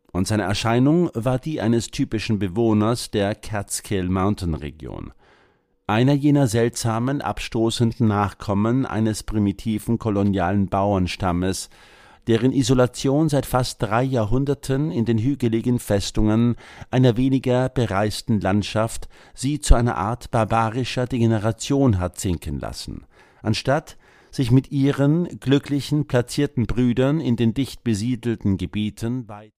und seine Erscheinung war die eines typischen Bewohners der Catskill-Mountain-Region. Einer jener seltsamen, abstoßenden Nachkommen eines primitiven kolonialen Bauernstammes, deren Isolation seit fast 3 Jahrhunderten in den hügeligen Festungen einer weniger bereisten Landschaft sie zu einer Art barbarischer Degeneration hat sinken lassen, anstatt sich mit ihren glücklichen platzierten Brüdern in den dicht besiedelten Gebieten